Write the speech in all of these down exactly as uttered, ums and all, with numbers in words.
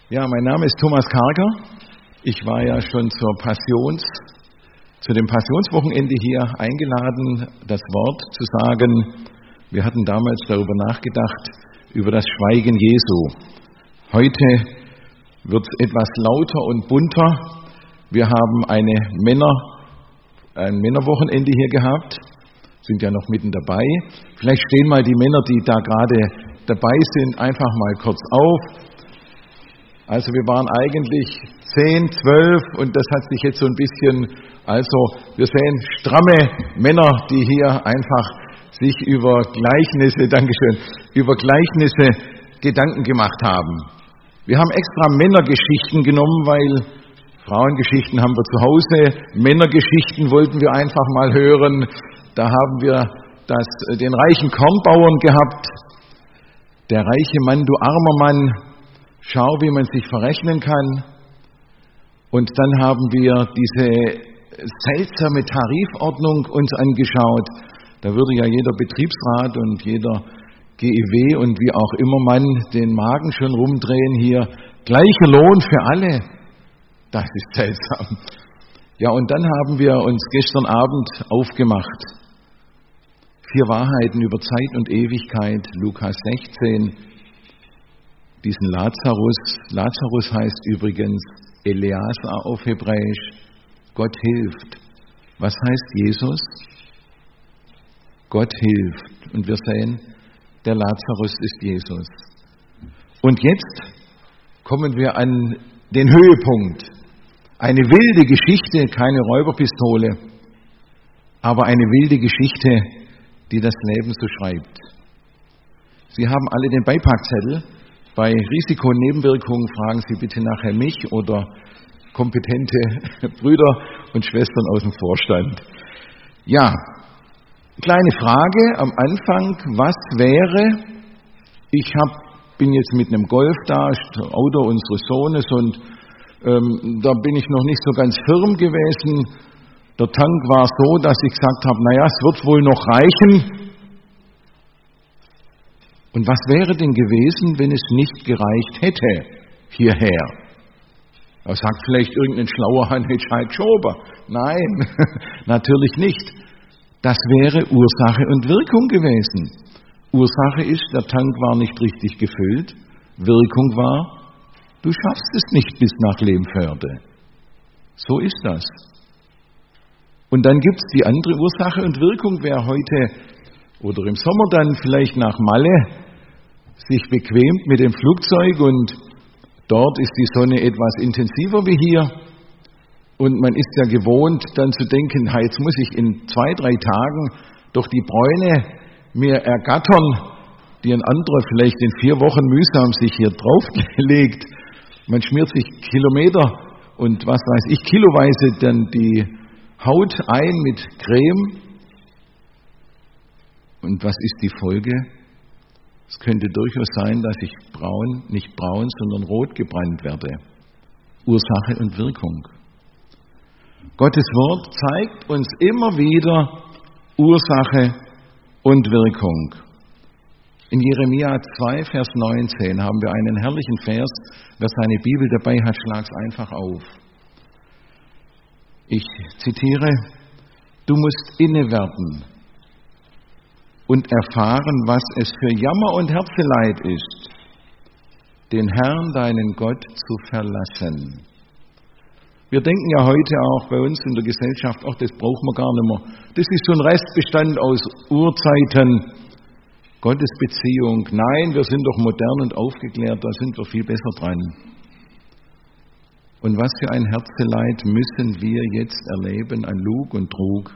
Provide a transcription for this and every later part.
Ja, mein Name ist Thomas Karger. Ich war ja schon zur Passions, zu dem Passionswochenende hier eingeladen, das Wort zu sagen. Wir hatten damals darüber nachgedacht, über das Schweigen Jesu. Heute wird es etwas lauter und bunter. Wir haben eine Männer, ein Männerwochenende hier gehabt, sind ja noch mitten dabei. Vielleicht stehen mal die Männer, die da gerade dabei sind, einfach mal kurz auf. Also wir waren eigentlich zehn, zwölf und das hat sich jetzt so ein bisschen, also wir sehen stramme Männer, die hier einfach sich über Gleichnisse, Dankeschön, über Gleichnisse Gedanken gemacht haben. Wir haben extra Männergeschichten genommen, weil Frauengeschichten haben wir zu Hause, Männergeschichten wollten wir einfach mal hören. Da haben wir das, den reichen Kornbauern gehabt, der reiche Mann, du armer Mann, schau, wie man sich verrechnen kann. Und dann haben wir diese seltsame Tarifordnung uns angeschaut. Da würde ja jeder Betriebsrat und jeder G E W und wie auch immer man den Magen schon rumdrehen hier. Gleicher Lohn für alle. Das ist seltsam. Ja, und dann haben wir uns gestern Abend aufgemacht. Vier Wahrheiten über Zeit und Ewigkeit, Lukas sechzehn. Diesen Lazarus, Lazarus heißt übrigens Eleazar auf Hebräisch, Gott hilft. Was heißt Jesus? Gott hilft. Und wir sehen, der Lazarus ist Jesus. Und jetzt kommen wir an den Höhepunkt. Eine wilde Geschichte, keine Räuberpistole, aber eine wilde Geschichte, die das Leben so schreibt. Sie haben alle den Beipackzettel. Bei Risiko und Nebenwirkungen fragen Sie bitte nachher mich oder kompetente Brüder und Schwestern aus dem Vorstand. Ja, kleine Frage am Anfang. Was wäre, ich hab, bin jetzt mit einem Golf da, das Auto unseres Sohnes und ähm, da bin ich noch nicht so ganz firm gewesen. Der Tank war so, dass ich gesagt habe, naja, es wird wohl noch reichen. Und was wäre denn gewesen, wenn es nicht gereicht hätte hierher? Da sagt vielleicht irgendein schlauer Heinrich Schober. Nein, natürlich nicht. Das wäre Ursache und Wirkung gewesen. Ursache ist, der Tank war nicht richtig gefüllt. Wirkung war, du schaffst es nicht bis nach Lemförde. So ist das. Und dann gibt es die andere Ursache und Wirkung, wer heute oder im Sommer dann vielleicht nach Malle sich bequemt mit dem Flugzeug und dort ist die Sonne etwas intensiver wie hier und man ist ja gewohnt dann zu denken, jetzt muss ich in zwei, drei Tagen doch die Bräune mir ergattern, die ein anderer vielleicht in vier Wochen mühsam sich hier draufgelegt. Man schmiert sich Kilometer und was weiß ich, kiloweise dann die Haut ein mit Creme. Und was ist die Folge? Es könnte durchaus sein, dass ich braun, nicht braun, sondern rot gebrannt werde. Ursache und Wirkung. Gottes Wort zeigt uns immer wieder Ursache und Wirkung. In Jeremia zwei, Vers neunzehn haben wir einen herrlichen Vers. Wer seine Bibel dabei hat, schlag's einfach auf. Ich zitiere, du musst innewerden und erfahren, was es für Jammer und Herzeleid ist, den Herrn, deinen Gott, zu verlassen. Wir denken ja heute auch bei uns in der Gesellschaft, ach, das brauchen wir gar nicht mehr. Das ist so ein Restbestand aus Urzeiten, Gottes Beziehung. Nein, wir sind doch modern und aufgeklärt, da sind wir viel besser dran. Und was für ein Herzeleid müssen wir jetzt erleben an Lug und Trug,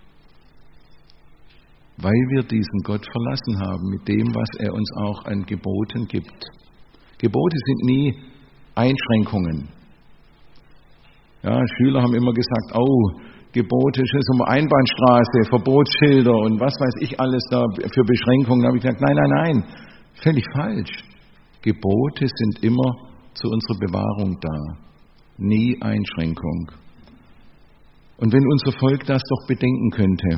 weil wir diesen Gott verlassen haben mit dem, was er uns auch an Geboten gibt. Gebote sind nie Einschränkungen. Ja, Schüler haben immer gesagt, oh, Gebote, das ist immer Einbahnstraße, Verbotsschilder und was weiß ich alles da für Beschränkungen. Da habe ich gesagt, nein, nein, nein, völlig falsch. Gebote sind immer zu unserer Bewahrung da, nie Einschränkung. Und wenn unser Volk das doch bedenken könnte,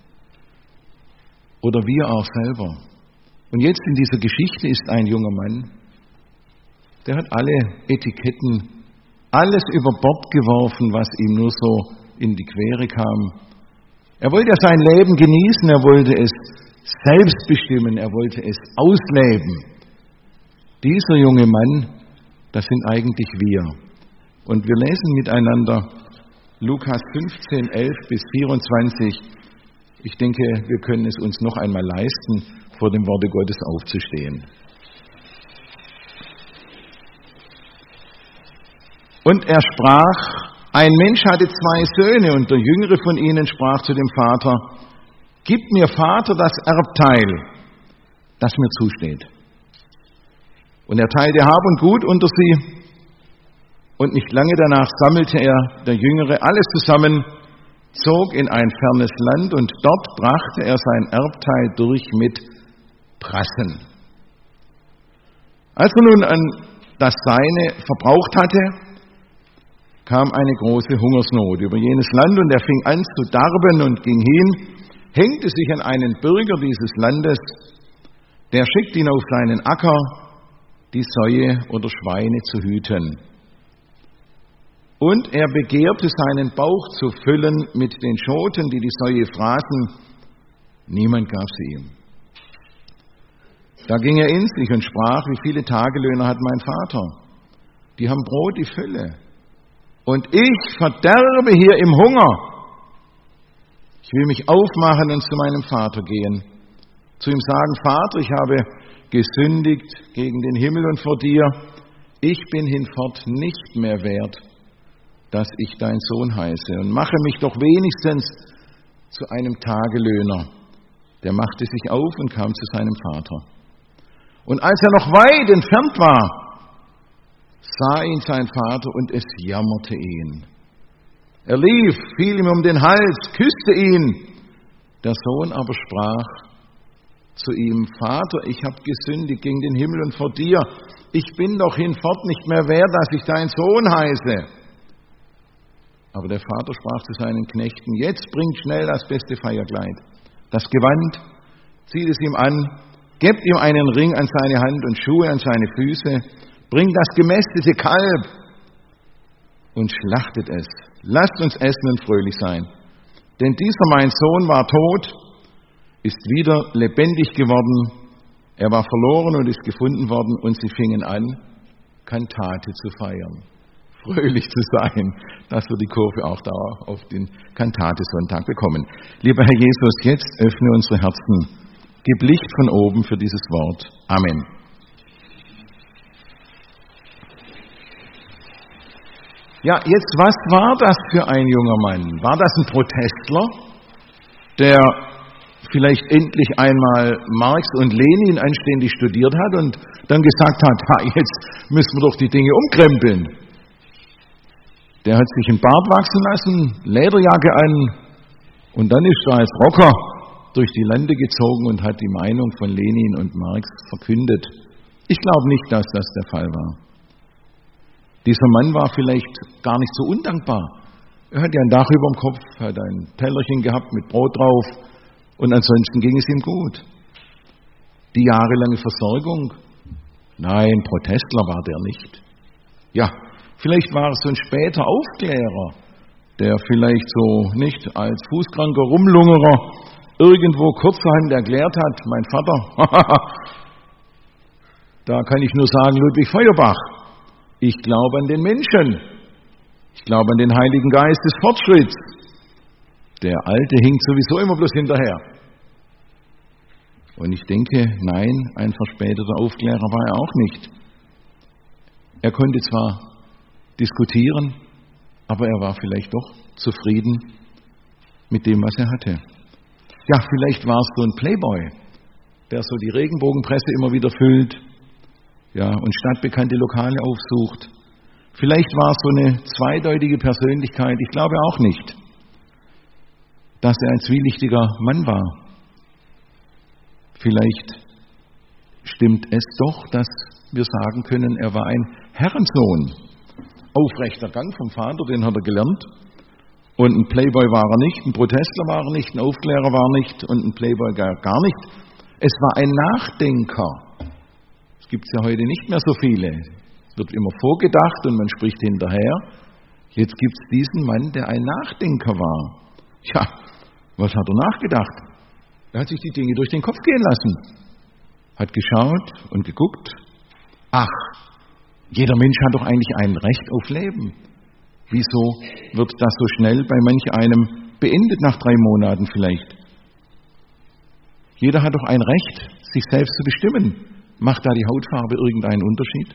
oder wir auch selber. Und jetzt in dieser Geschichte ist ein junger Mann, Der hat alle Etiketten, alles über Bord geworfen, was ihm nur so in die Quere kam. Er wollte ja sein Leben genießen, er wollte es selbst bestimmen, er wollte es ausleben. Dieser junge Mann, das sind eigentlich wir. Und wir lesen miteinander Lukas fünfzehn, elf bis vierundzwanzig. Ich denke, wir können es uns noch einmal leisten, vor dem Worte Gottes aufzustehen. Und er sprach, ein Mensch hatte zwei Söhne, und der jüngere von ihnen sprach zu dem Vater, gib mir, Vater, das Erbteil, das mir zusteht. Und er teilte Hab und Gut unter sie, und nicht lange danach sammelte er, der Jüngere, alles zusammen, zog in ein fernes Land, und dort brachte er sein Erbteil durch mit Prassen. Als er nun an das Seine verbraucht hatte, kam eine große Hungersnot über jenes Land, und er fing an zu darben und ging hin, hängte sich an einen Bürger dieses Landes, der schickte ihn auf seinen Acker, die Säue oder Schweine zu hüten. Und er begehrte, seinen Bauch zu füllen mit den Schoten, die die Säue fraßen. Niemand gab sie ihm. Da ging er in sich und sprach, wie viele Tagelöhner hat mein Vater? Die haben Brot die Fülle. Und ich verderbe hier im Hunger. Ich will mich aufmachen und zu meinem Vater gehen. Zu ihm sagen, Vater, ich habe gesündigt gegen den Himmel und vor dir. Ich bin hinfort nicht mehr wert, dass ich dein Sohn heiße. Und mache mich doch wenigstens zu einem Tagelöhner. Der machte sich auf und kam zu seinem Vater. Und als er noch weit entfernt war, sah ihn sein Vater und es jammerte ihn. Er lief, fiel ihm um den Hals, küsste ihn. Der Sohn aber sprach zu ihm, Vater, ich habe gesündigt gegen den Himmel und vor dir. Ich bin doch hinfort nicht mehr wert, dass ich dein Sohn heiße. Aber der Vater sprach zu seinen Knechten, jetzt bringt schnell das beste Feierkleid, das Gewand, zieht es ihm an, gebt ihm einen Ring an seine Hand und Schuhe an seine Füße, bringt das gemästete Kalb und schlachtet es. Lasst uns essen und fröhlich sein. Denn dieser mein Sohn war tot, ist wieder lebendig geworden. Er war verloren und ist gefunden worden. Und sie fingen an, Kantate zu feiern. Fröhlich zu sein, dass wir die Kurve auch da auf den Kantate-Sonntag bekommen. Lieber Herr Jesus, jetzt öffne unsere Herzen. Gib Licht von oben für dieses Wort. Amen. Ja, jetzt, was war das für ein junger Mann? War das ein Protestler, der vielleicht endlich einmal Marx und Lenin anständig studiert hat und dann gesagt hat, ha, jetzt müssen wir doch die Dinge umkrempeln? Der hat sich einen Bart wachsen lassen, Lederjacke an und dann ist er als Rocker durch die Lande gezogen und hat die Meinung von Lenin und Marx verkündet. Ich glaube nicht, dass das der Fall war. Dieser Mann war vielleicht gar nicht so undankbar. Er hat ja ein Dach über dem Kopf, hat ein Tellerchen gehabt mit Brot drauf und ansonsten ging es ihm gut. Die jahrelange Versorgung? Nein, Protestler war der nicht. Ja, vielleicht war es so ein später Aufklärer, der vielleicht so nicht als fußkranker Rumlungerer irgendwo kurzerhand erklärt hat, mein Vater, da kann ich nur sagen, Ludwig Feuerbach, ich glaube an den Menschen, ich glaube an den Heiligen Geist des Fortschritts. Der Alte hinkt sowieso immer bloß hinterher. Und ich denke, nein, ein verspäteter Aufklärer war er auch nicht. Er konnte zwar diskutieren, aber er war vielleicht doch zufrieden mit dem, was er hatte. Ja, vielleicht war es so ein Playboy, der so die Regenbogenpresse immer wieder füllt, ja, und stadtbekannte Lokale aufsucht. Vielleicht war es so eine zweideutige Persönlichkeit. Ich glaube auch nicht, dass er ein zwielichtiger Mann war. Vielleicht stimmt es doch, dass wir sagen können, er war ein Herrensohn. Aufrechter Gang vom Vater, den hat er gelernt. Und ein Playboy war er nicht, ein Protestler war er nicht, ein Aufklärer war er nicht und ein Playboy gar, gar nicht. Es war ein Nachdenker. Es gibt ja heute nicht mehr so viele. wird immer vorgedacht und man spricht hinterher. Jetzt gibt es diesen Mann, der ein Nachdenker war. Ja, was hat er nachgedacht? Er hat sich die Dinge durch den Kopf gehen lassen. Hat geschaut und geguckt. Ach, jeder Mensch hat doch eigentlich ein Recht auf Leben. Wieso wird das so schnell bei manch einem beendet nach drei Monaten vielleicht? Jeder hat doch ein Recht, sich selbst zu bestimmen. Macht da die Hautfarbe irgendeinen Unterschied?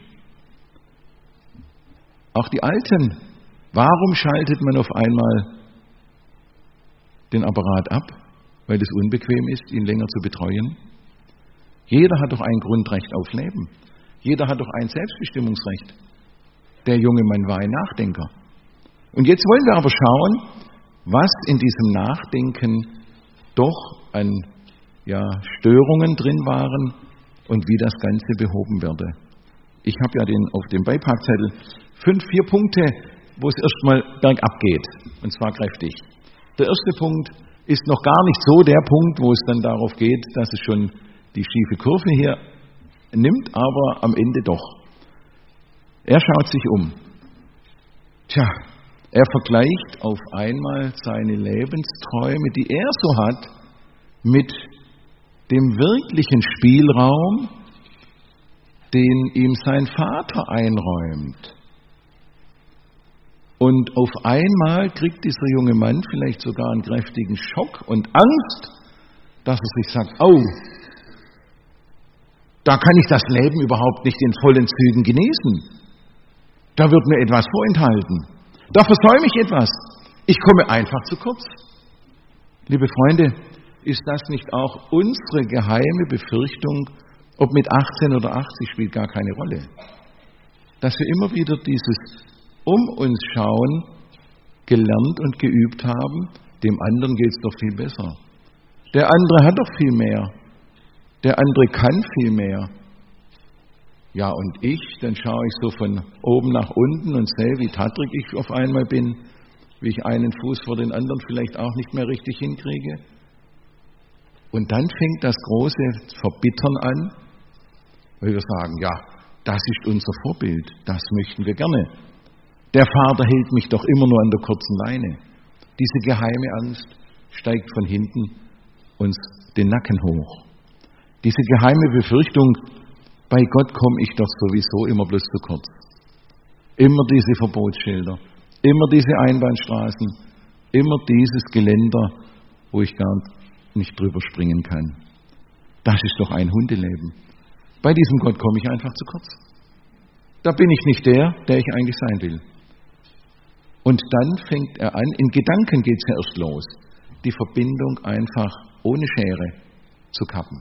Auch die Alten. Warum schaltet man auf einmal den Apparat ab? Weil es unbequem ist, ihn länger zu betreuen? Jeder hat doch ein Grundrecht auf Leben. Jeder hat doch ein Selbstbestimmungsrecht. Der junge Mann war ein Nachdenker. Und jetzt wollen wir aber schauen, was in diesem Nachdenken doch an ja, Störungen drin waren und wie das Ganze behoben werde. Ich habe ja den, auf dem Beipackzettel fünf, vier Punkte, wo es erstmal bergab geht, und zwar kräftig. Der erste Punkt ist noch gar nicht so der Punkt, wo es dann darauf geht, dass es schon die schiefe Kurve hier nimmt, aber am Ende doch. Er schaut sich um. Tja, er vergleicht auf einmal seine Lebensträume, die er so hat, mit dem wirklichen Spielraum, den ihm sein Vater einräumt. Und auf einmal kriegt dieser junge Mann vielleicht sogar einen kräftigen Schock und Angst, dass er sich sagt, oh, da kann ich das Leben überhaupt nicht in vollen Zügen genießen. Da wird mir etwas vorenthalten. Da versäume ich etwas. Ich komme einfach zu kurz. Liebe Freunde, ist das nicht auch unsere geheime Befürchtung, ob mit achtzehn oder achtzig, spielt gar keine Rolle. Dass wir immer wieder dieses um uns schauen gelernt und geübt haben, dem anderen geht es doch viel besser. Der andere hat doch viel mehr. Der andere kann viel mehr. Ja, und ich, dann schaue ich so von oben nach unten und sehe, wie tattrig ich auf einmal bin, wie ich einen Fuß vor den anderen vielleicht auch nicht mehr richtig hinkriege. Und dann fängt das große Verbittern an, weil wir sagen, ja, das ist unser Vorbild, das möchten wir gerne. Der Vater hält mich doch immer nur an der kurzen Leine. Diese geheime Angst steigt von hinten uns den Nacken hoch. Diese geheime Befürchtung, bei Gott komme ich doch sowieso immer bloß zu kurz. Immer diese Verbotsschilder, immer diese Einbahnstraßen, immer dieses Geländer, wo ich gar nicht drüber springen kann. Das ist doch ein Hundeleben. Bei diesem Gott komme ich einfach zu kurz. Da bin ich nicht der, der ich eigentlich sein will. Und dann fängt er an, in Gedanken geht es ja erst los, die Verbindung einfach ohne Schere zu kappen.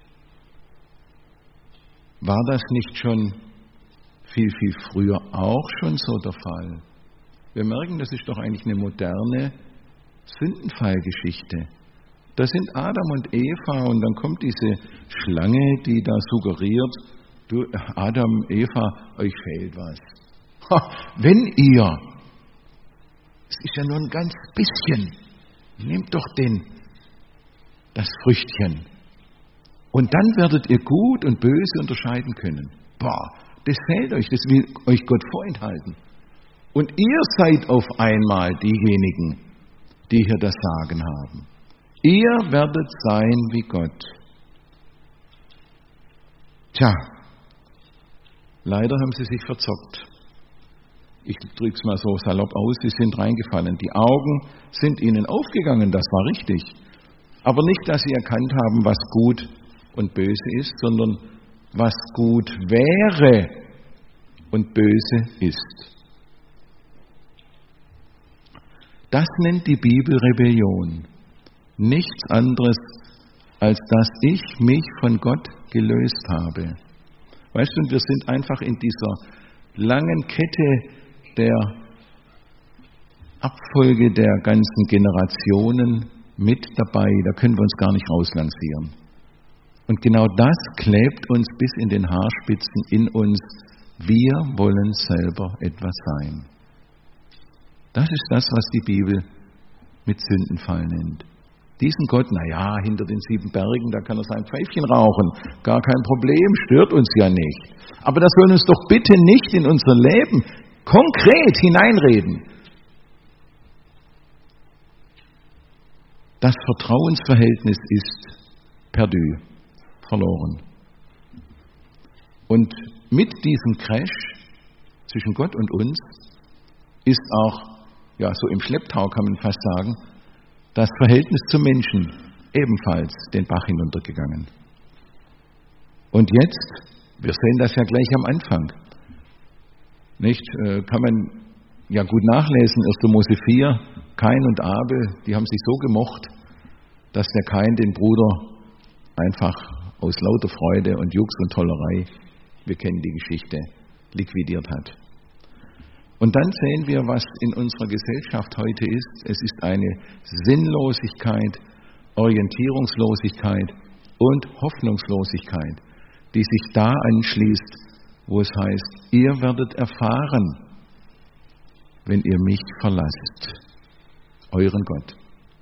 War das nicht schon viel, viel früher auch schon so der Fall? Wir merken, das ist doch eigentlich eine moderne Sündenfallgeschichte. Da sind Adam und Eva und dann kommt diese Schlange, die da suggeriert, du Adam, Eva, euch fehlt was. Ha, wenn ihr, es ist ja nur ein ganz bisschen, nehmt doch den, das Früchtchen. Und dann werdet ihr gut und böse unterscheiden können. Boah, das fehlt euch, das will euch Gott vorenthalten. Und ihr seid auf einmal diejenigen, die hier das Sagen haben. Ihr werdet sein wie Gott. Tja, leider haben sie sich verzockt. Ich drücke es mal so salopp aus, sie sind reingefallen. Die Augen sind ihnen aufgegangen, das war richtig. Aber nicht, dass sie erkannt haben, was gut und böse ist, sondern was gut wäre und böse ist. Das nennt die Bibel Rebellion. Nichts anderes, als dass ich mich von Gott gelöst habe. Weißt du, wir sind einfach in dieser langen Kette der Abfolge der ganzen Generationen mit dabei. Da können wir uns gar nicht rauslancieren. Und genau das klebt uns bis in den Haarspitzen in uns. Wir wollen selber etwas sein. Das ist das, was die Bibel mit Sündenfall nennt. Diesen Gott, naja, hinter den sieben Bergen, da kann er sein Pfeifchen rauchen. Gar kein Problem, stört uns ja nicht. Aber das soll uns doch bitte nicht in unser Leben konkret hineinreden. Das Vertrauensverhältnis ist perdu, verloren. Und mit diesem Crash zwischen Gott und uns ist auch, ja, so im Schlepptau kann man fast sagen, das Verhältnis zum Menschen ebenfalls den Bach hinuntergegangen. Und jetzt, wir sehen das ja gleich am Anfang, nicht? Kann man ja gut nachlesen, erster Mose vier, Kain und Abel, die haben sich so gemocht, dass der Kain den Bruder einfach aus lauter Freude und Jux und Tollerei, wir kennen die Geschichte, liquidiert hat. Und dann sehen wir, was in unserer Gesellschaft heute ist. Es ist eine Sinnlosigkeit, Orientierungslosigkeit und Hoffnungslosigkeit, die sich da anschließt, wo es heißt, ihr werdet erfahren, wenn ihr mich verlasst, euren Gott.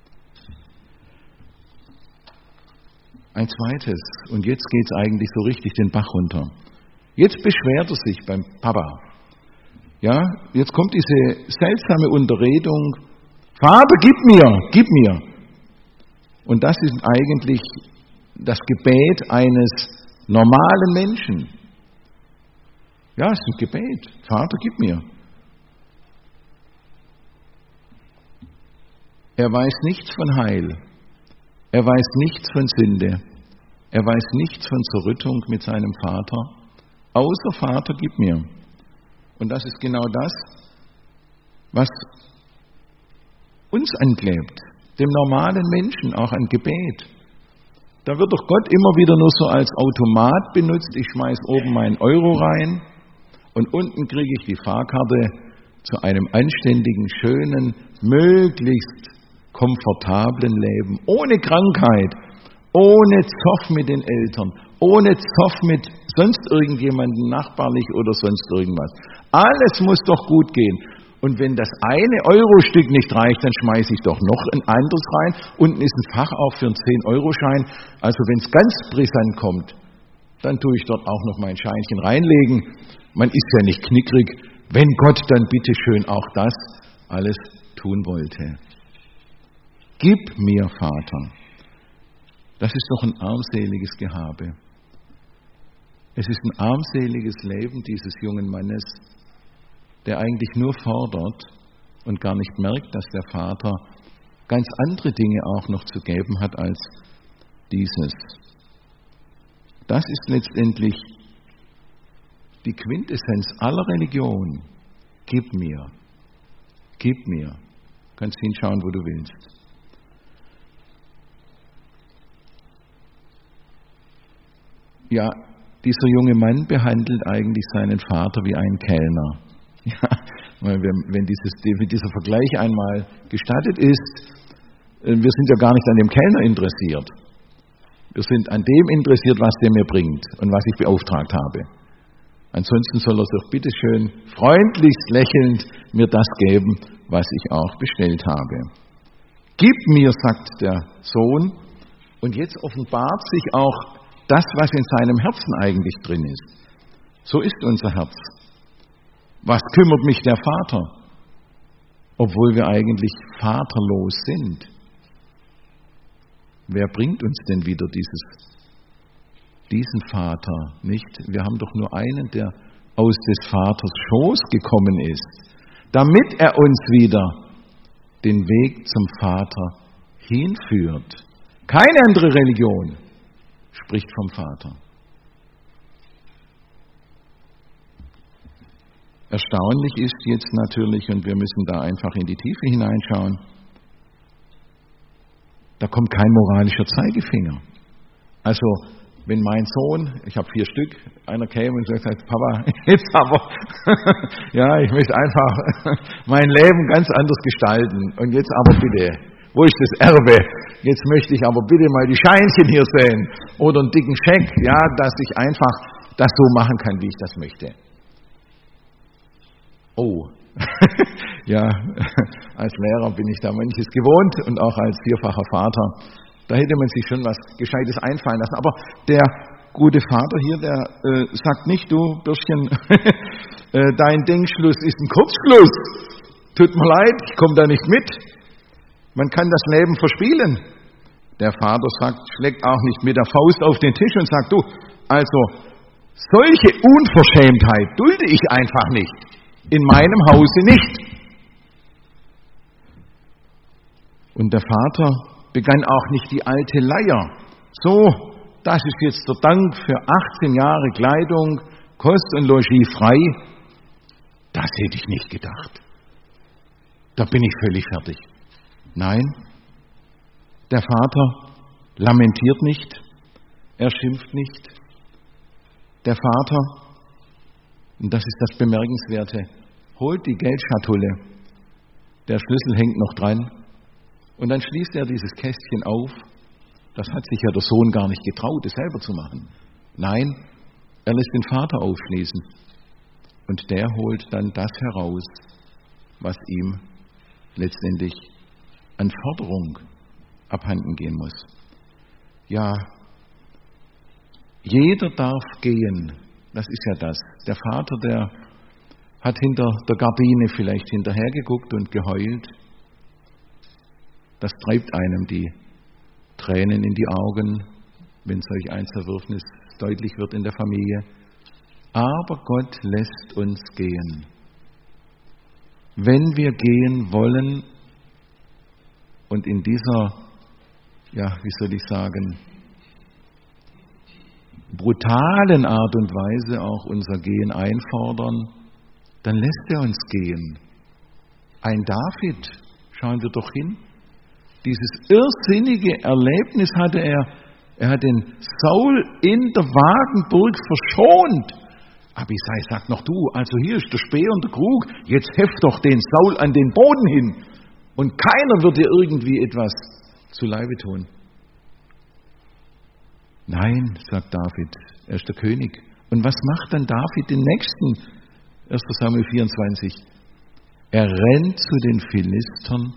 Ein zweites, und jetzt geht es eigentlich so richtig den Bach runter. Jetzt beschwert er sich beim Papa. Ja, jetzt kommt diese seltsame Unterredung, Vater, gib mir, gib mir. Und das ist eigentlich das Gebet eines normalen Menschen. Ja, es ist ein Gebet. Vater, gib mir. Er weiß nichts von Heil. Er weiß nichts von Sünde. Er weiß nichts von Zerrüttung mit seinem Vater. Außer Vater, gib mir. Und das ist genau das, was uns anklebt, dem normalen Menschen auch ein Gebet. Da wird doch Gott immer wieder nur so als Automat benutzt. Ich schmeiß oben meinen Euro rein und unten kriege ich die Fahrkarte zu einem anständigen, schönen, möglichst komfortablen Leben, ohne Krankheit, ohne Zoff mit den Eltern, ohne Zoff mit sonst irgendjemandem, nachbarlich oder sonst irgendwas. Alles muss doch gut gehen. Und wenn das eine Euro-Stück nicht reicht, dann schmeiße ich doch noch ein anderes rein. Unten ist ein Fach auch für einen zehn-Euro-Schein. Also wenn es ganz brisant kommt, dann tue ich dort auch noch mein Scheinchen reinlegen. Man ist ja nicht knickrig, wenn Gott dann bitteschön auch das alles tun wollte. Gib mir, Vater. Das ist doch ein armseliges Gehabe. Es ist ein armseliges Leben dieses jungen Mannes, der eigentlich nur fordert und gar nicht merkt, dass der Vater ganz andere Dinge auch noch zu geben hat als dieses. Das ist letztendlich die Quintessenz aller Religion. Gib mir, gib mir. Du kannst hinschauen, wo du willst. Ja, dieser junge Mann behandelt eigentlich seinen Vater wie einen Kellner. Ja, weil wenn, wenn, dieses, wenn dieser Vergleich einmal gestattet ist, wir sind ja gar nicht an dem Kellner interessiert. Wir sind an dem interessiert, was der mir bringt und was ich beauftragt habe. Ansonsten soll er doch bitteschön freundlichst lächelnd mir das geben, was ich auch bestellt habe. Gib mir, sagt der Sohn, und jetzt offenbart sich auch das, was in seinem Herzen eigentlich drin ist. So ist unser Herz. Was kümmert mich der Vater? Obwohl wir eigentlich vaterlos sind. Wer bringt uns denn wieder dieses, diesen Vater nicht? Wir haben doch nur einen, der aus des Vaters Schoß gekommen ist, damit er uns wieder den Weg zum Vater hinführt. Keine andere Religion spricht vom Vater. Erstaunlich ist jetzt natürlich, und wir müssen da einfach in die Tiefe hineinschauen, da kommt kein moralischer Zeigefinger. Also, wenn mein Sohn, ich habe vier Stück, einer käme und sagt, Papa, jetzt aber, ja, ich möchte einfach mein Leben ganz anders gestalten und jetzt aber bitte, wo ist das Erbe? Jetzt möchte ich aber bitte mal die Scheinchen hier sehen oder einen dicken Scheck, ja, dass ich einfach das so machen kann, wie ich das möchte. Oh, Ja, als Lehrer bin ich da manches gewohnt und auch als vierfacher Vater. Da hätte man sich schon was Gescheites einfallen lassen. Aber der gute Vater hier, der äh, sagt nicht, du Bürschchen, äh, dein Denkschluss ist ein Kurzschluss. Tut mir leid, ich komme da nicht mit. Man kann das Leben verspielen. Der Vater sagt, schlägt auch nicht mit der Faust auf den Tisch und sagt, du, also solche Unverschämtheit dulde ich einfach nicht. In meinem Hause nicht. Und der Vater begann auch nicht die alte Leier. So, das ist jetzt der Dank für achtzehn Jahre Kleidung, Kost und Logis frei. Das hätte ich nicht gedacht. Da bin ich völlig fertig. Nein, der Vater lamentiert nicht, er schimpft nicht. Der Vater, und das ist das Bemerkenswerte, holt die Geldschatulle, der Schlüssel hängt noch dran, und dann schließt er dieses Kästchen auf. Das hat sich ja der Sohn gar nicht getraut, es selber zu machen. Nein, er lässt den Vater aufschließen, und der holt dann das heraus, was ihm letztendlich an Forderung abhanden gehen muss. Ja, jeder darf gehen, das ist ja das. Der Vater, der hat hinter der Gardine vielleicht hinterhergeguckt und geheult. Das treibt einem die Tränen in die Augen, wenn solch ein Zerwürfnis deutlich wird in der Familie. Aber Gott lässt uns gehen. Wenn wir gehen wollen und in dieser, ja, wie soll ich sagen, brutalen Art und Weise auch unser Gehen einfordern, dann lässt er uns gehen. Ein David, schauen wir doch hin, dieses irrsinnige Erlebnis hatte er, er hat den Saul in der Wagenburg verschont. Abisai sagt noch, du, also hier ist der Speer und der Krug, jetzt heft doch den Saul an den Boden hin und keiner wird dir irgendwie etwas zuleibe tun. Nein, sagt David, er ist der König. Und was macht dann David den nächsten? erster Samuel vierundzwanzig. Er rennt zu den Philistern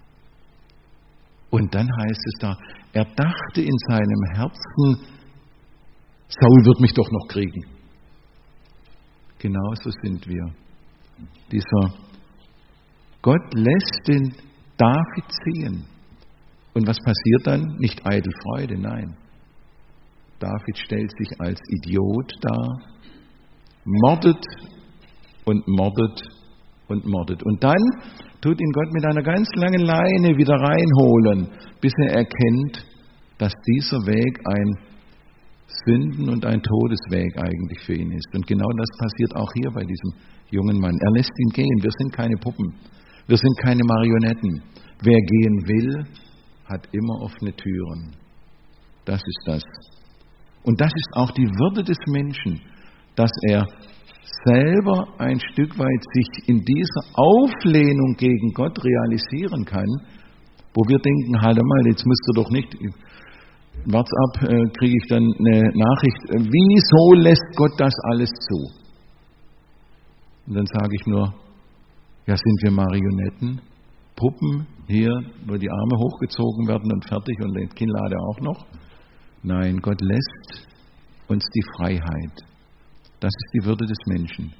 und dann heißt es da, er dachte in seinem Herzen, Saul wird mich doch noch kriegen. Genauso sind wir. Dieser Gott lässt den David ziehen. Und was passiert dann? Nicht eitel Freude, nein. David stellt sich als Idiot dar, mordet und mordet und mordet. Und dann tut ihn Gott mit einer ganz langen Leine wieder reinholen, bis er erkennt, dass dieser Weg ein Sünden- und ein Todesweg eigentlich für ihn ist. Und genau das passiert auch hier bei diesem jungen Mann. Er lässt ihn gehen. Wir sind keine Puppen. Wir sind keine Marionetten. Wer gehen will, hat immer offene Türen. Das ist das. Und das ist auch die Würde des Menschen, dass er selber ein Stück weit sich in dieser Auflehnung gegen Gott realisieren kann, wo wir denken, halt mal, jetzt musst du doch nicht, WhatsApp äh, kriege ich dann eine Nachricht, äh, wieso lässt Gott das alles zu? Und dann sage ich nur, ja, sind wir Marionetten, Puppen hier, wo die Arme hochgezogen werden und fertig und die Kinnlade auch noch? Nein, Gott lässt uns die Freiheit. Das ist die Würde des Menschen.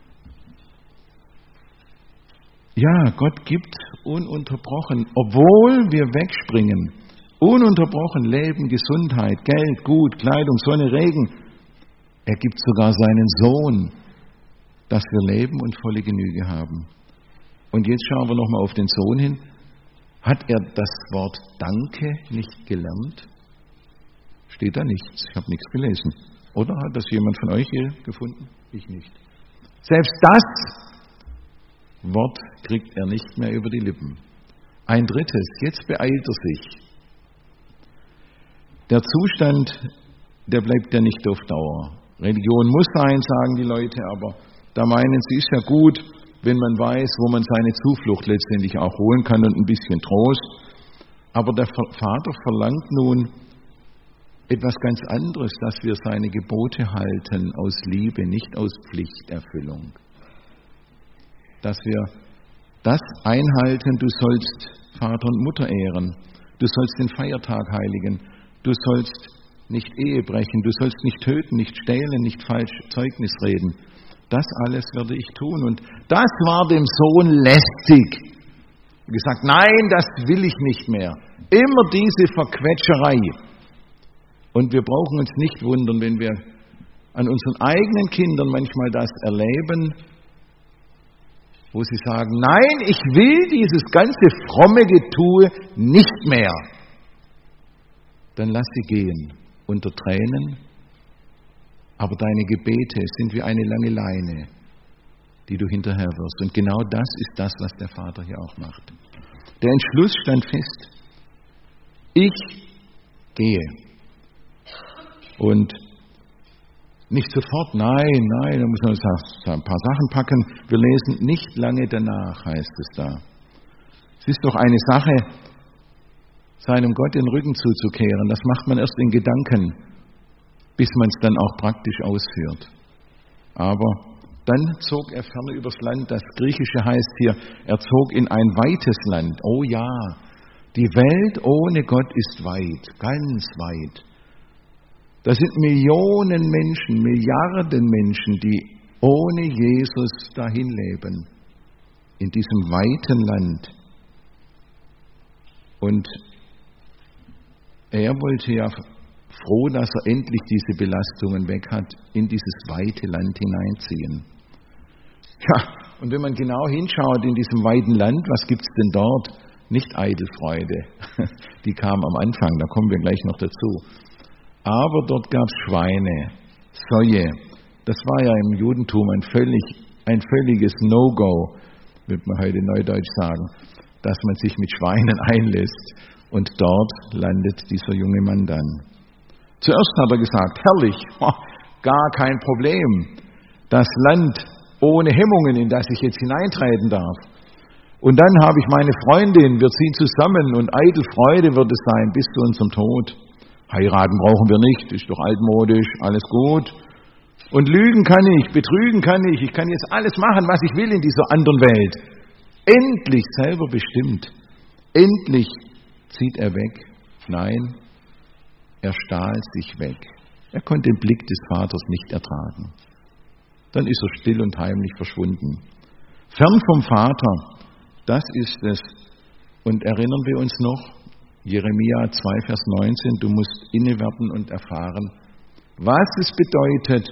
Ja, Gott gibt ununterbrochen, obwohl wir wegspringen, ununterbrochen Leben, Gesundheit, Geld, Gut, Kleidung, Sonne, Regen. Er gibt sogar seinen Sohn, dass wir leben und volle Genüge haben. Und jetzt schauen wir nochmal auf den Sohn hin. Hat er das Wort Danke nicht gelernt? Steht da nichts. Ich habe nichts gelesen. Oder hat das jemand von euch hier gefunden? Ich nicht. Selbst das Wort kriegt er nicht mehr über die Lippen. Ein drittes. Jetzt beeilt er sich. Der Zustand, der bleibt ja nicht auf Dauer. Religion muss sein, sagen die Leute, aber da meinen sie, ist ja gut, wenn man weiß, wo man seine Zuflucht letztendlich auch holen kann und ein bisschen Trost. Aber der Vater verlangt nun etwas ganz anderes, dass wir seine Gebote halten aus Liebe, nicht aus Pflichterfüllung. Dass wir das einhalten, du sollst Vater und Mutter ehren, du sollst den Feiertag heiligen, du sollst nicht Ehe brechen, du sollst nicht töten, nicht stehlen, nicht falsch Zeugnis reden. Das alles werde ich tun. Und das war dem Sohn lästig. Er hat gesagt, nein, das will ich nicht mehr. Immer diese Verquetscherei. Und wir brauchen uns nicht wundern, wenn wir an unseren eigenen Kindern manchmal das erleben, wo sie sagen, nein, ich will dieses ganze fromme Getue nicht mehr. Dann lass sie gehen unter Tränen, aber deine Gebete sind wie eine lange Leine, die du hinterher wirst. Und genau das ist das, was der Vater hier auch macht. Der Entschluss stand fest. Ich gehe. Und nicht sofort, nein, nein, da muss man ein paar Sachen packen. Wir lesen, nicht lange danach, heißt es da. Es ist doch eine Sache, seinem Gott den Rücken zuzukehren. Das macht man erst in Gedanken, bis man es dann auch praktisch ausführt. Aber dann zog er ferne übers Land. Das Griechische heißt hier, er zog in ein weites Land. Oh ja, die Welt ohne Gott ist weit, ganz weit. Das sind Millionen Menschen, Milliarden Menschen, die ohne Jesus dahin leben, in diesem weiten Land. Und er wollte ja froh, dass er endlich diese Belastungen weg hat, in dieses weite Land hineinziehen. Ja, und wenn man genau hinschaut in diesem weiten Land, was gibt es denn dort? Nicht Eitelfreude, die kam am Anfang, da kommen wir gleich noch dazu. Aber dort gab es Schweine, Säue. Das war ja im Judentum ein, völlig, ein völliges No-Go, würde man heute neudeutsch sagen, dass man sich mit Schweinen einlässt. Und dort landet dieser junge Mann dann. Zuerst hat er gesagt, herrlich, gar kein Problem. Das Land ohne Hemmungen, in das ich jetzt hineintreten darf. Und dann habe ich meine Freundin, wir ziehen zusammen und eitel Freude wird es sein bis zu unserem Tod. Heiraten brauchen wir nicht, ist doch altmodisch, alles gut. Und lügen kann ich, betrügen kann ich, ich kann jetzt alles machen, was ich will in dieser anderen Welt. Endlich selber bestimmt. Endlich zieht er weg. Nein, er stahl sich weg. Er konnte den Blick des Vaters nicht ertragen. Dann ist er still und heimlich verschwunden. Fern vom Vater, das ist es. Und erinnern wir uns noch, Jeremia zwei, Vers neunzehn, du musst innewerten und erfahren, was es bedeutet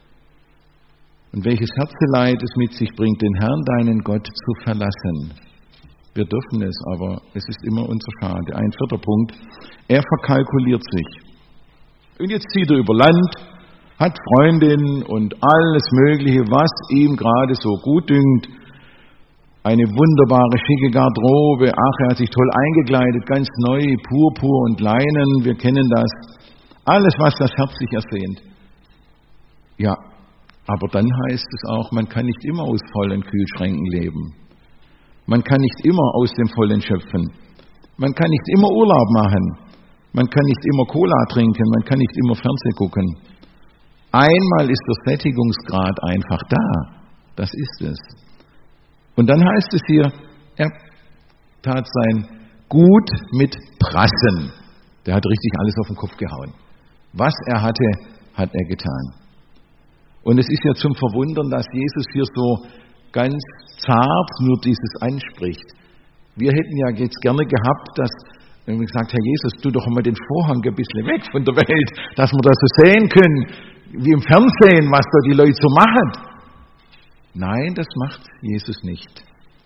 und welches Herzeleid es mit sich bringt, den Herrn, deinen Gott, zu verlassen. Wir dürfen es, aber es ist immer unser Schade. Ein vierter Punkt, er verkalkuliert sich. Und jetzt zieht er über Land, hat Freundinnen und alles Mögliche, was ihm gerade so gut dünkt. Eine wunderbare, schicke Garderobe. Ach, er hat sich toll eingekleidet, ganz neu, Purpur und Leinen. Wir kennen das. Alles, was das Herz sich ersehnt. Ja, aber dann heißt es auch, man kann nicht immer aus vollen Kühlschränken leben. Man kann nicht immer aus dem Vollen schöpfen. Man kann nicht immer Urlaub machen. Man kann nicht immer Cola trinken. Man kann nicht immer Fernsehen gucken. Einmal ist der Sättigungsgrad einfach da. Das ist es. Und dann heißt es hier, er tat sein Gut mit Prassen. Der hat richtig alles auf den Kopf gehauen. Was er hatte, hat er getan. Und es ist ja zum Verwundern, dass Jesus hier so ganz zart nur dieses anspricht. Wir hätten ja jetzt gerne gehabt, dass, wenn wir gesagt, Herr Jesus, tu doch mal den Vorhang ein bisschen weg von der Welt, dass wir das so sehen können, wie im Fernsehen, was da die Leute so machen. Nein, das macht Jesus nicht.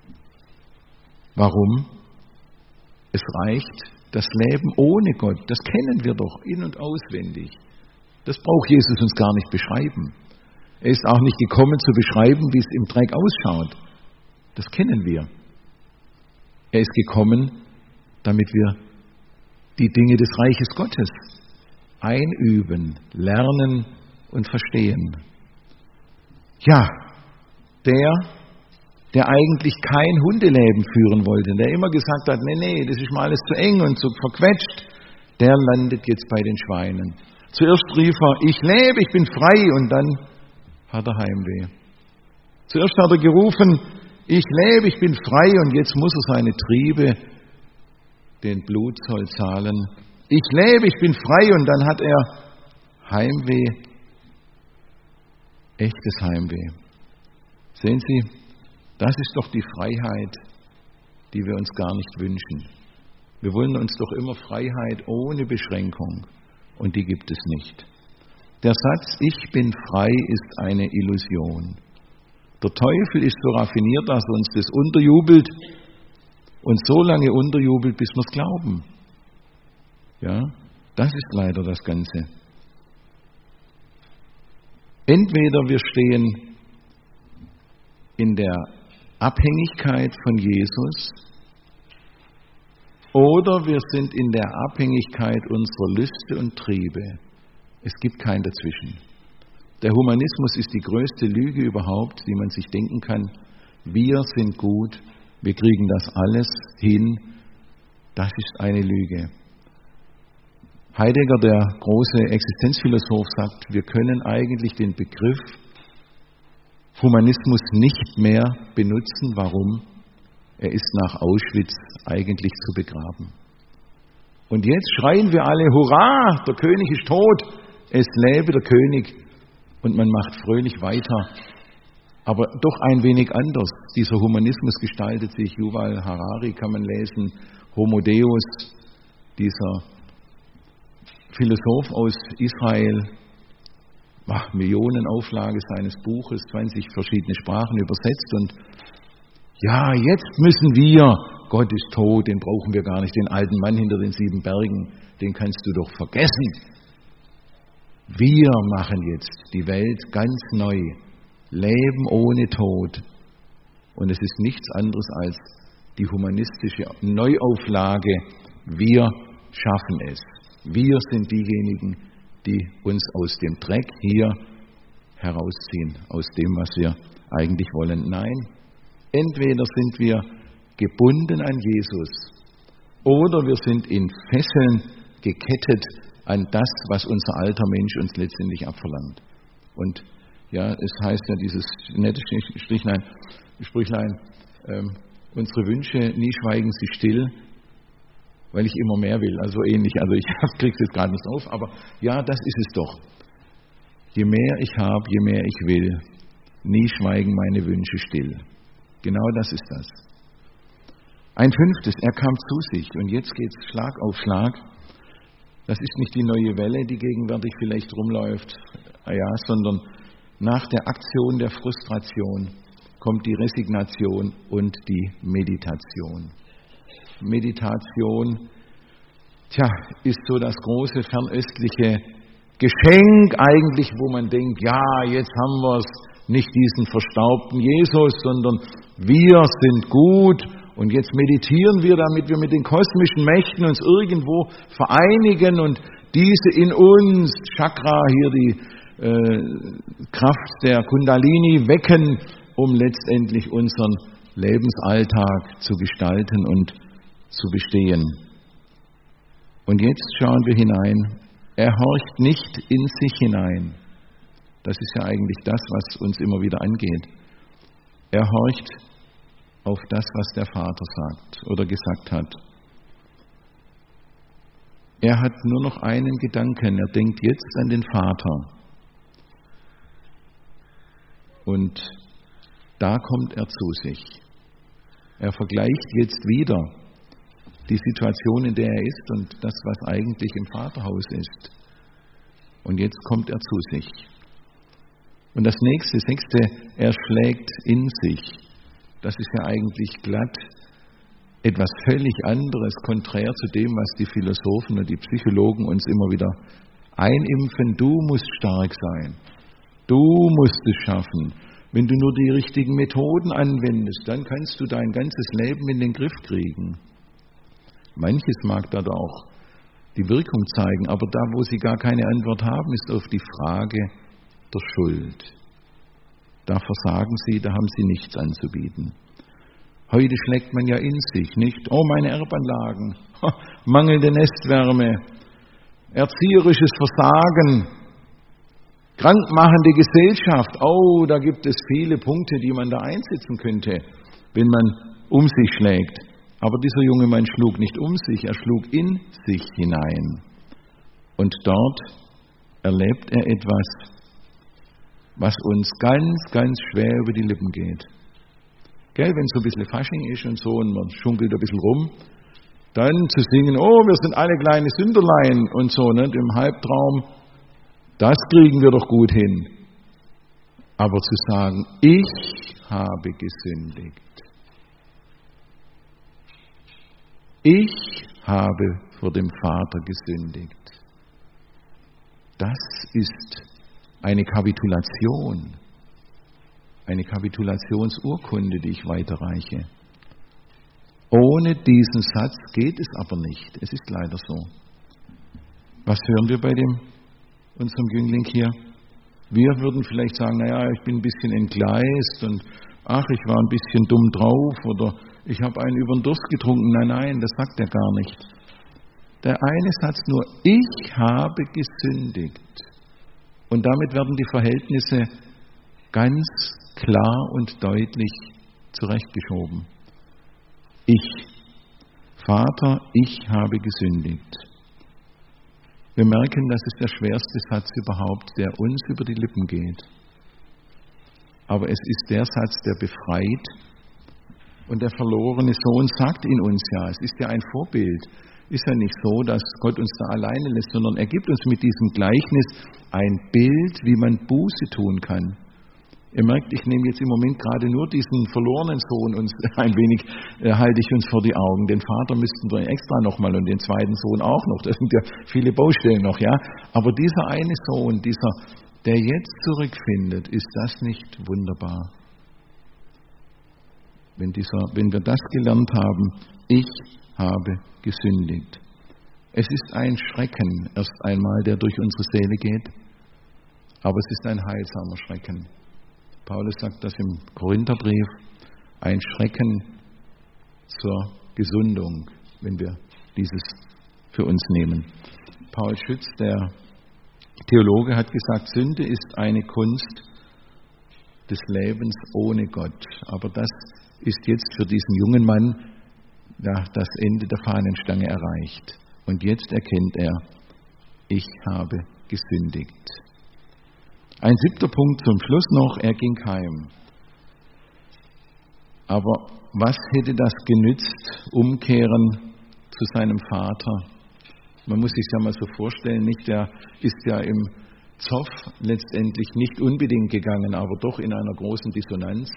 Warum? Es reicht das Leben ohne Gott. Das kennen wir doch in- und auswendig. Das braucht Jesus uns gar nicht beschreiben. Er ist auch nicht gekommen zu beschreiben, wie es im Dreck ausschaut. Das kennen wir. Er ist gekommen, damit wir die Dinge des Reiches Gottes einüben, lernen und verstehen. Ja, der, der eigentlich kein Hundeleben führen wollte, der immer gesagt hat, nee, nee, das ist mal alles zu eng und zu verquetscht, der landet jetzt bei den Schweinen. Zuerst rief er, ich lebe, ich bin frei, und dann hat er Heimweh. Zuerst hat er gerufen, Ich lebe, ich bin frei und jetzt muss er seine Triebe, den Blutzoll zahlen. Ich lebe, ich bin frei und dann hat er Heimweh, echtes Heimweh. Sehen Sie, das ist doch die Freiheit, die wir uns gar nicht wünschen. Wir wollen uns doch immer Freiheit ohne Beschränkung und die gibt es nicht. Der Satz, ich bin frei, ist eine Illusion. Der Teufel ist so raffiniert, dass er uns das unterjubelt und so lange unterjubelt, bis wir es glauben. Ja, das ist leider das Ganze. Entweder wir stehen in der Abhängigkeit von Jesus oder wir sind in der Abhängigkeit unserer Lüste und Triebe. Es gibt kein Dazwischen. Der Humanismus ist die größte Lüge überhaupt, die man sich denken kann. Wir sind gut, wir kriegen das alles hin. Das ist eine Lüge. Heidegger, der große Existenzphilosoph, sagt, wir können eigentlich den Begriff Humanismus nicht mehr benutzen. Warum? Er ist nach Auschwitz eigentlich zu begraben. Und jetzt schreien wir alle, hurra, der König ist tot, es lebe der König. Und man macht fröhlich weiter, aber doch ein wenig anders. Dieser Humanismus gestaltet sich, Yuval Harari kann man lesen, Homo Deus, dieser Philosoph aus Israel, ach, Millionenauflage seines Buches, zwanzig verschiedene Sprachen übersetzt und ja, jetzt müssen wir, Gott ist tot, den brauchen wir gar nicht, den alten Mann hinter den sieben Bergen, den kannst du doch vergessen. Wir machen jetzt die Welt ganz neu, Leben ohne Tod. Und es ist nichts anderes als die humanistische Neuauflage. Wir schaffen es. Wir sind diejenigen, die uns aus dem Dreck hier herausziehen, aus dem, was wir eigentlich wollen. Nein, entweder sind wir gebunden an Jesus oder wir sind in Fesseln gekettet an das, was unser alter Mensch uns letztendlich abverlangt. Und ja, es heißt ja dieses nette Strichlein, Sprüchlein, ähm, unsere Wünsche, nie schweigen sie still, weil ich immer mehr will. Also ähnlich, also ich kriege es jetzt gerade nicht auf, aber ja, das ist es doch. Je mehr ich habe, je mehr ich will, nie schweigen meine Wünsche still. Genau das ist das. Ein fünftes, er kam zu sich und jetzt geht es Schlag auf Schlag. Das ist nicht die neue Welle, die gegenwärtig vielleicht rumläuft, ja, sondern nach der Aktion der Frustration kommt die Resignation und die Meditation. Meditation, tja, ist so das große fernöstliche Geschenk eigentlich, wo man denkt, ja, jetzt haben wir es, nicht diesen verstaubten Jesus, sondern wir sind gut. Und jetzt meditieren wir, damit wir mit den kosmischen Mächten uns irgendwo vereinigen und diese in uns, Chakra, hier die äh, Kraft der Kundalini wecken, um letztendlich unseren Lebensalltag zu gestalten und zu bestehen. Und jetzt schauen wir hinein. Er horcht nicht in sich hinein. Das ist ja eigentlich das, was uns immer wieder angeht. Er horcht auf das, was der Vater sagt oder gesagt hat. Er hat nur noch einen Gedanken, er denkt jetzt an den Vater. Und da kommt er zu sich. Er vergleicht jetzt wieder die Situation, in der er ist und das, was eigentlich im Vaterhaus ist. Und jetzt kommt er zu sich. Und das nächste, sechste, er schlägt in sich. Das ist ja eigentlich glatt etwas völlig anderes, konträr zu dem, was die Philosophen und die Psychologen uns immer wieder einimpfen. Du musst stark sein. Du musst es schaffen. Wenn du nur die richtigen Methoden anwendest, dann kannst du dein ganzes Leben in den Griff kriegen. Manches mag da auch die Wirkung zeigen, aber da, wo sie gar keine Antwort haben, ist auf die Frage der Schuld. Da versagen sie, da haben sie nichts anzubieten. Heute schlägt man ja in sich, nicht? Oh, meine Erbanlagen, mangelnde Nestwärme, erzieherisches Versagen, krankmachende Gesellschaft. Oh, da gibt es viele Punkte, die man da einsetzen könnte. wenn man um sich schlägt. Aber dieser junge Mann schlug nicht um sich, er schlug in sich hinein. Und dort erlebt er etwas, was uns ganz, ganz schwer über die Lippen geht. Gell, wenn so ein bisschen Fasching ist und so und man schunkelt ein bisschen rum, dann zu singen, oh, wir sind alle kleine Sünderlein und so, nicht, im Halbtraum, das kriegen wir doch gut hin. Aber zu sagen, ich habe gesündigt. Ich habe vor dem Vater gesündigt. Das ist eine Kapitulation, eine Kapitulationsurkunde, die ich weiterreiche. Ohne diesen Satz geht es aber nicht. Es ist leider so. Was hören wir bei dem, unserem Jüngling hier? Wir würden vielleicht sagen, naja, ich bin ein bisschen entgleist und ach, ich war ein bisschen dumm drauf oder ich habe einen über den Durst getrunken. Nein, nein, das sagt er gar nicht. Der eine Satz nur, ich habe gesündigt. Und damit werden die Verhältnisse ganz klar und deutlich zurechtgeschoben. Ich, Vater, ich habe gesündigt. Wir merken, das ist der schwerste Satz überhaupt, der uns über die Lippen geht. Aber es ist der Satz, der befreit. Und der verlorene Sohn sagt in uns ja, es ist ja ein Vorbild. Ist ja nicht so, dass Gott uns da alleine lässt, sondern er gibt uns mit diesem Gleichnis ein Bild, wie man Buße tun kann. Ihr merkt, ich nehme jetzt im Moment gerade nur diesen verlorenen Sohn und ein wenig äh, halte ich uns vor die Augen. Den Vater müssten wir extra nochmal und den zweiten Sohn auch noch. Das sind ja viele Baustellen noch, ja. Aber dieser eine Sohn, dieser, der jetzt zurückfindet, ist das nicht wunderbar? Wenn, dieser, wenn wir das gelernt haben, ich habe gesündigt. Es ist ein Schrecken erst einmal, der durch unsere Seele geht, aber es ist ein heilsamer Schrecken. Paulus sagt das im Korintherbrief, ein Schrecken zur Gesundung, wenn wir dieses für uns nehmen. Paul Schütz, der Theologe, hat gesagt, Sünde ist eine Kunst des Lebens ohne Gott. Aber das ist jetzt für diesen jungen Mann ja, das Ende der Fahnenstange erreicht. Und jetzt erkennt er, ich habe gesündigt. Ein siebter Punkt zum Schluss noch, er ging heim. Aber was hätte das genützt, umkehren zu seinem Vater? Man muss sich ja mal so vorstellen, nicht? Der ist ja im Zoff letztendlich nicht unbedingt gegangen, aber doch in einer großen Dissonanz.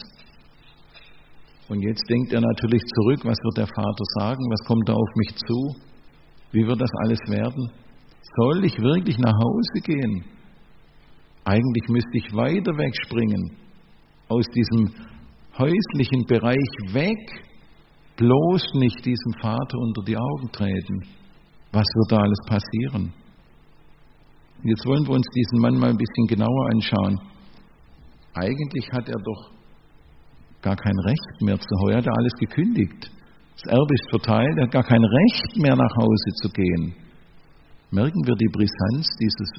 Und jetzt denkt er natürlich zurück, was wird der Vater sagen, was kommt da auf mich zu, wie wird das alles werden? Soll ich wirklich nach Hause gehen? Eigentlich müsste ich weiter wegspringen, aus diesem häuslichen Bereich weg, bloß nicht diesem Vater unter die Augen treten. Was wird da alles passieren? Jetzt wollen wir uns diesen Mann mal ein bisschen genauer anschauen. Eigentlich hat er doch gar kein Recht mehr zu Hause. Er hat ja alles gekündigt. Das Erbe ist verteilt, er hat gar kein Recht mehr nach Hause zu gehen. Merken wir die Brisanz dieses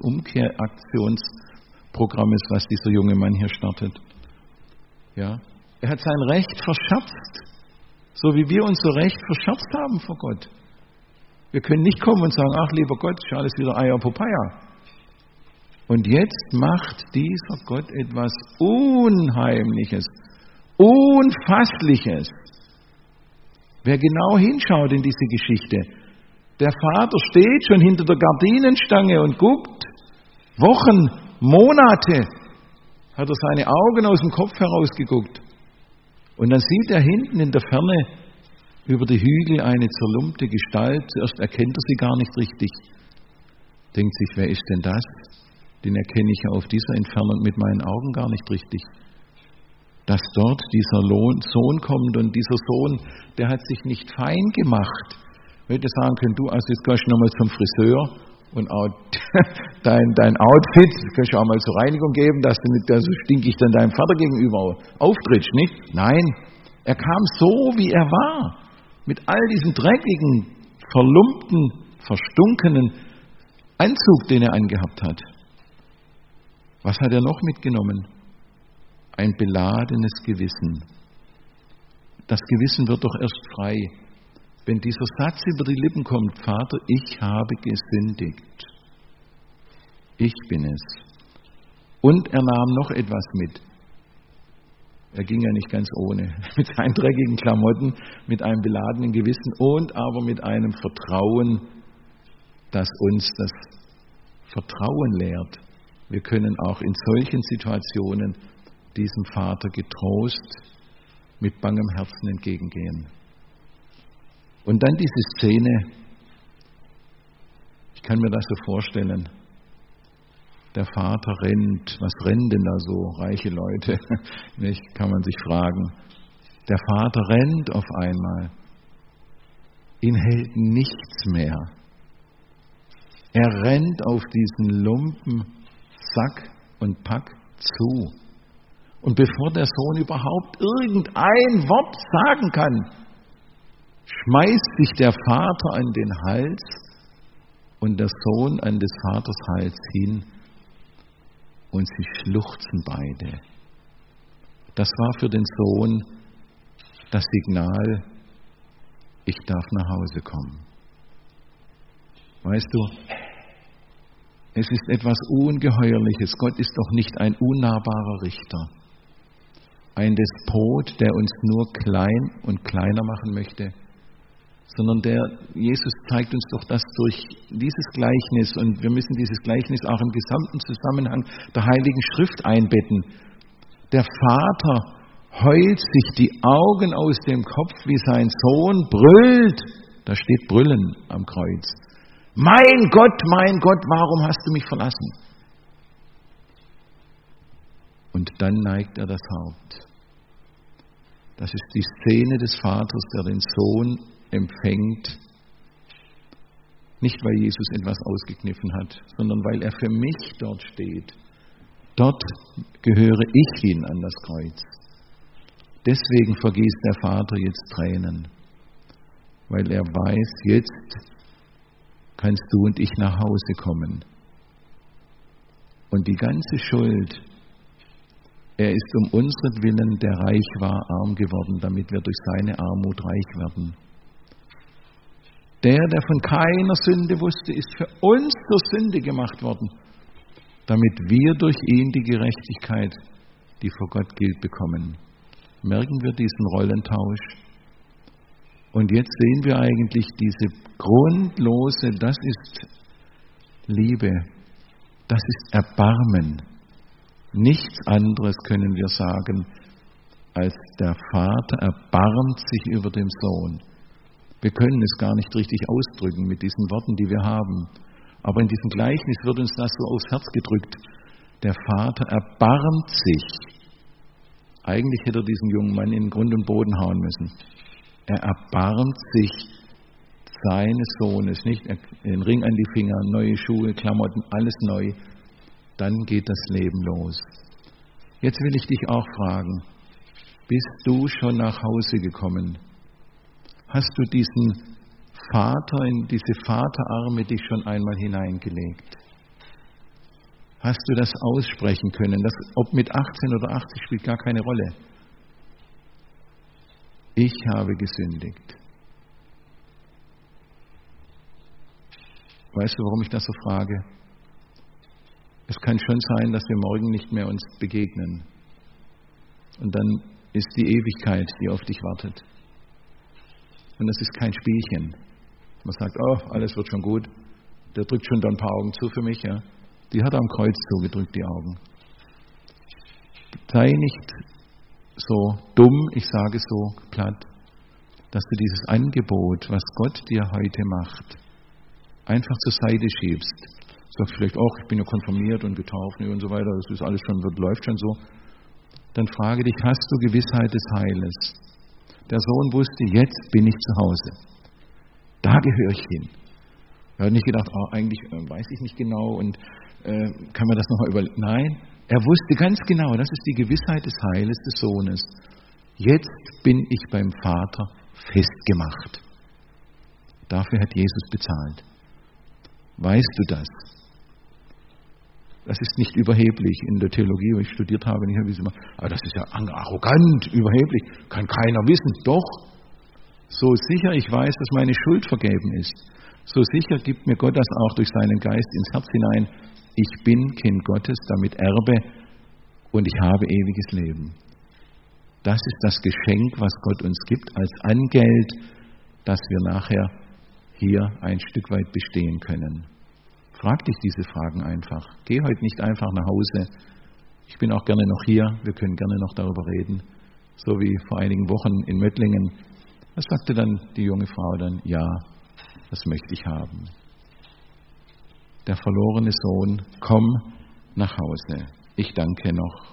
Umkehraktionsprogrammes, was dieser junge Mann hier startet? Ja, er hat sein Recht verscherzt, so wie wir unser Recht verscherzt haben vor Gott. Wir können nicht kommen und sagen, ach lieber Gott, ist alles wieder Eier Popeye. Und jetzt macht dieser Gott etwas Unheimliches, Unfassliches. Wer genau hinschaut in diese Geschichte, der Vater steht schon hinter der Gardinenstange und guckt. Wochen, Monate hat er seine Augen aus dem Kopf herausgeguckt. Und dann sieht er hinten in der Ferne über die Hügel eine zerlumpte Gestalt. Zuerst erkennt er sie gar nicht richtig. Denkt sich, wer ist denn das? Den erkenne ich ja auf dieser Entfernung mit meinen Augen gar nicht richtig. Dass dort dieser Sohn kommt und dieser Sohn, der hat sich nicht fein gemacht. Ich hätte sagen können, du, also jetzt gehst du nochmal zum Friseur und auch dein, dein Outfit, das kannst du auch mal zur Reinigung geben, dass du nicht so stinkig dann deinem Vater gegenüber auftrittst, nicht? Nein, er kam so, wie er war. Mit all diesem dreckigen, verlumpten, verstunkenen Anzug, den er angehabt hat. Was hat er noch mitgenommen? Ein beladenes Gewissen. das Gewissen wird doch erst frei, wenn dieser Satz über die Lippen kommt: Vater, ich habe gesündigt. Ich bin es. Und er nahm noch etwas mit. Er ging ja nicht ganz ohne. Mit seinen dreckigen Klamotten, mit einem beladenen Gewissen und aber mit einem Vertrauen, das uns das Vertrauen lehrt. Wir können auch in solchen Situationen diesem Vater getrost mit bangem Herzen entgegengehen. Und dann diese Szene, ich kann mir das so vorstellen, der Vater rennt, was rennen denn da so reiche Leute, nicht, kann man sich fragen. Der Vater rennt auf einmal, ihn hält nichts mehr. Er rennt auf diesen Lumpen Sack und Pack zu. Und bevor der Sohn überhaupt irgendein Wort sagen kann, schmeißt sich der Vater an den Hals und der Sohn an des Vaters Hals hin und sie schluchzen beide. Das war für den Sohn das Signal: Ich darf nach Hause kommen. Weißt du, es ist etwas Ungeheuerliches. Gott ist doch nicht ein unnahbarer Richter, ein Despot, der uns nur klein und kleiner machen möchte, sondern der Jesus zeigt uns doch das durch dieses Gleichnis, und wir müssen dieses Gleichnis auch im gesamten Zusammenhang der Heiligen Schrift einbetten. Der Vater heult sich die Augen aus dem Kopf, wie sein Sohn brüllt. Da steht Brüllen am Kreuz. Mein Gott, mein Gott, warum hast du mich verlassen? Und dann neigt er das Haupt. Das ist die Szene des Vaters, der den Sohn empfängt, nicht weil Jesus etwas ausgekniffen hat, sondern weil er für mich dort steht. Dort gehöre ich hin an das Kreuz. Deswegen vergießt der Vater jetzt Tränen, weil er weiß, jetzt kannst du und ich nach Hause kommen. Und die ganze Schuld, er ist um unseren der reich war, arm geworden, damit wir durch seine Armut reich werden. Der, der von keiner Sünde wusste, ist für uns zur Sünde gemacht worden, damit wir durch ihn die Gerechtigkeit, die vor Gott gilt, bekommen. Merken wir diesen Rollentausch? Und jetzt sehen wir eigentlich diese grundlose, das ist Liebe, das ist Erbarmen. Nichts anderes können wir sagen, als der Vater erbarmt sich über den Sohn. Wir können es gar nicht richtig ausdrücken mit diesen Worten, die wir haben. Aber in diesem Gleichnis wird uns das so aufs Herz gedrückt. Der Vater erbarmt sich. Eigentlich hätte er diesen jungen Mann in Grund und Boden hauen müssen. Er erbarmt sich seines Sohnes, nicht den Ring an die Finger, neue Schuhe, Klamotten, alles neu. Dann geht das Leben los. Jetzt will ich dich auch fragen, bist du schon nach Hause gekommen? Hast du diesen Vater in diese Vaterarme dich schon einmal hineingelegt? Hast du das aussprechen können? Das, ob mit achtzehn oder achtzig, spielt gar keine Rolle. Ich habe gesündigt. Weißt du, warum ich das so frage? Es kann schon sein, dass wir morgen nicht mehr uns begegnen. Und dann ist die Ewigkeit, die auf dich wartet. Und das ist kein Spielchen. Man sagt, oh, alles wird schon gut. Der drückt schon da ein paar Augen zu für mich. Ja. Die hat er am Kreuz zugedrückt, die Augen. Sei nicht so dumm, ich sage so platt, dass du dieses Angebot, was Gott dir heute macht, einfach zur Seite schiebst. Sagst vielleicht auch, ich bin ja konfirmiert und getauft und so weiter, das ist alles schon, läuft schon so. Dann frage dich, hast du Gewissheit des Heiles? Der Sohn wusste, jetzt bin ich zu Hause. Da gehöre ich hin. Er hat nicht gedacht, oh, eigentlich äh, weiß ich nicht genau und äh, kann man das nochmal überlegen. Nein, er wusste ganz genau, das ist die Gewissheit des Heiles des Sohnes. Jetzt bin ich beim Vater festgemacht. Dafür hat Jesus bezahlt. Weißt du das? Das ist nicht überheblich. In der Theologie, wo ich studiert habe, nicht wissen wir, aber das ist ja arrogant, überheblich, kann keiner wissen. Doch, so sicher ich weiß, dass meine Schuld vergeben ist, so sicher gibt mir Gott das auch durch seinen Geist ins Herz hinein. Ich bin Kind Gottes, damit Erbe, und ich habe ewiges Leben. Das ist das Geschenk, was Gott uns gibt, als Angeld, dass wir nachher hier ein Stück weit bestehen können. Frag dich diese Fragen einfach. Geh heute nicht einfach nach Hause. Ich bin auch gerne noch hier. Wir können gerne noch darüber reden. So wie vor einigen Wochen in Möttlingen. Da sagte dann die junge Frau dann, ja, das möchte ich haben. Der verlorene Sohn, komm nach Hause. Ich danke noch.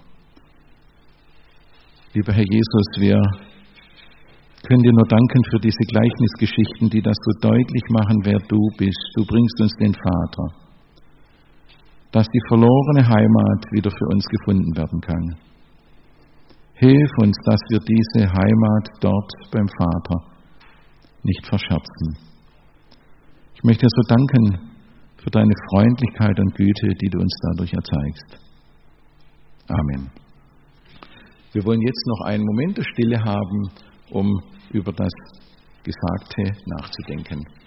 Lieber Herr Jesus, wir können dir nur danken für diese Gleichnisgeschichten, die das so deutlich machen, wer du bist. Du bringst uns den Vater, dass die verlorene Heimat wieder für uns gefunden werden kann. Hilf uns, dass wir diese Heimat dort beim Vater nicht verscherzen. Ich möchte dir so danken für deine Freundlichkeit und Güte, die du uns dadurch erzeigst. Amen. Wir wollen jetzt noch einen Moment der Stille haben, um über das Gesagte nachzudenken.